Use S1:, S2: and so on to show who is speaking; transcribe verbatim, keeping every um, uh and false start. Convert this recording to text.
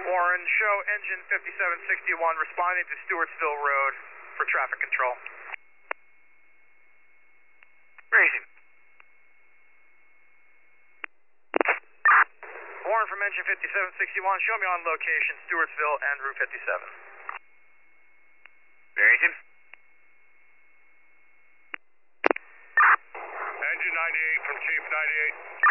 S1: Warren, show engine fifty-seven sixty-one responding to Stewartsville Road for traffic control.
S2: Raising.
S1: Warren from engine fifty-seven sixty-one, show me on location Stewartsville and Route fifty-seven.
S2: Raising.
S3: Engine ninety-eight from Chief ninety-eight.